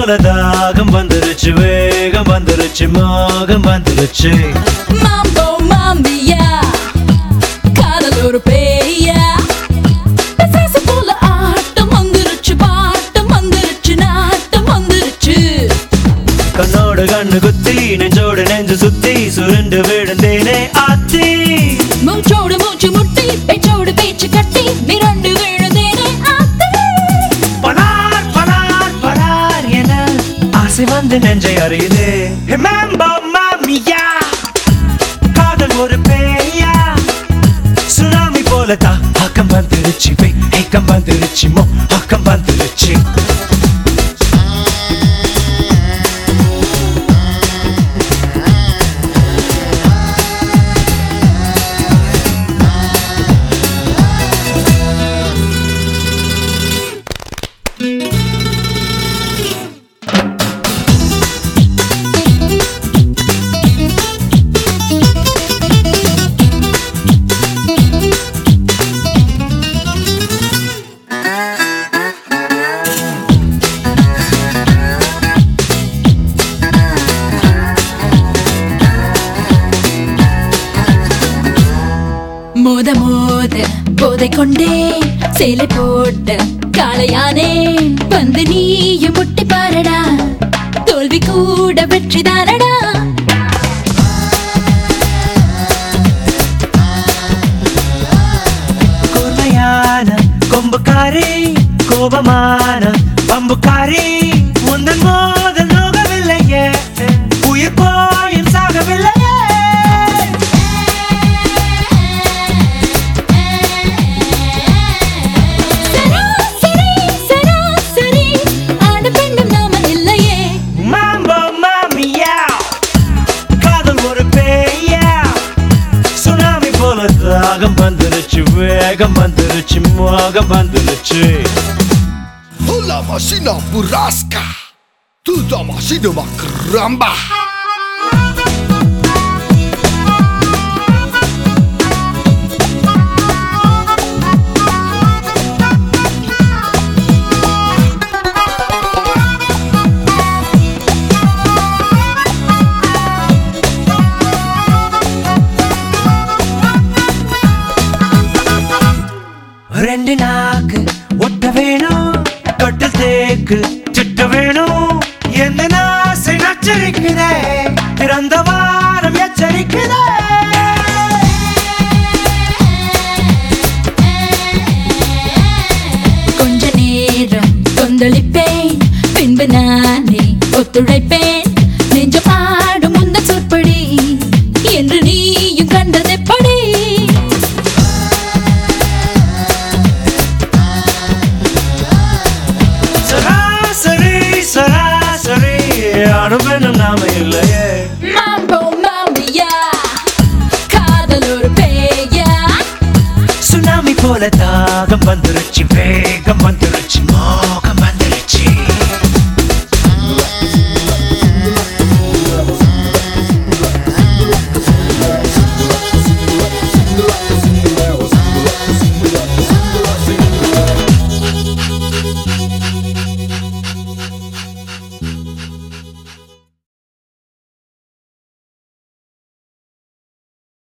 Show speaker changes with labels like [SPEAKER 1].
[SPEAKER 1] போல தாகம் வந்துருச்சு, வேகம் வந்துருச்சு, மோகம் வந்துருச்சு.
[SPEAKER 2] மாம்போ மாம்பியா காதல் ஒரு பேயா, பிசாசு போல ஆட்டம் வந்துருச்சு, பாட்டம் வந்துருச்சு, நாட்டம் வந்துருச்சு.
[SPEAKER 1] கண்ணோடு கண்ணு குத்தி நெஞ்சோடு நெஞ்சு சுத்தி சுருண்டு விழுந்தேனே ஆத்தி.
[SPEAKER 2] மூச்சோடு மூச்சு முட்டி பேச்சோடு பேச்சு கட்டி மிரண்டு விழுந்தேனே ஆத்தி.
[SPEAKER 1] பனார் பனார் பனார் என ஆசை வந்து நெஞ்சை அறியுதே. மாம்போ மாமியா காதல் ஒரு பேயா, சுனாமி போல தாக்கம் வந்துருச்சு, ஏக்கம் வந்துருச்சு, மோகம் வந்துருச்சு.
[SPEAKER 2] மோத மோத போதை கொண்டே சேலை போட்ட காளையானே, வந்து நீயும் முட்டி பாரடா, தோல்வி கூட வெற்றிதானடா.
[SPEAKER 1] கூர்மையான கொம்புக்காரி, கோபமான பம்புக்காரி, உந்தன் மோதல் நோகவில்லையே, உயிர் போயும் சாகவில்லையே.
[SPEAKER 2] சராசரி சராசரி ஆன பெண்ணும் நாம இல்லையே.
[SPEAKER 1] மாம்போ மாமியா காதல் ஒரு பேயா, சுனாமி போல தாகம் வந்துருச்சு, வேகம் வந்துருச்சு, மோகம் வந்துருச்சு.
[SPEAKER 3] Hula machina burrasca, tudo machina macramba.
[SPEAKER 1] ரெண்டு நாக்கு ஒட்ட வேணும், தொட்டு தேக்கு சுட்ட வேணும், எந்த நாசை நச்சரிக்குதே, பிறந்த வாரம் எச்சரிக்குதே.
[SPEAKER 2] கொஞ்ச நேரம் கொந்தளிப்பேன், பின்பு நானே ஒத்துழைப்பேன், நெஞ்ச பாடும் முந்த சொற்படி என்று நீயும் கண்டதெப்படி.
[SPEAKER 1] சராசரி சராசரி அனுபவம் நாம இல்லையே.
[SPEAKER 2] மாம்போ மாம்பியா காதல் ஒரு பேயா,
[SPEAKER 1] சுனாமி போல தாகம் வந்துருச்சு, வேகம் வந்துருச்சு, மோகம்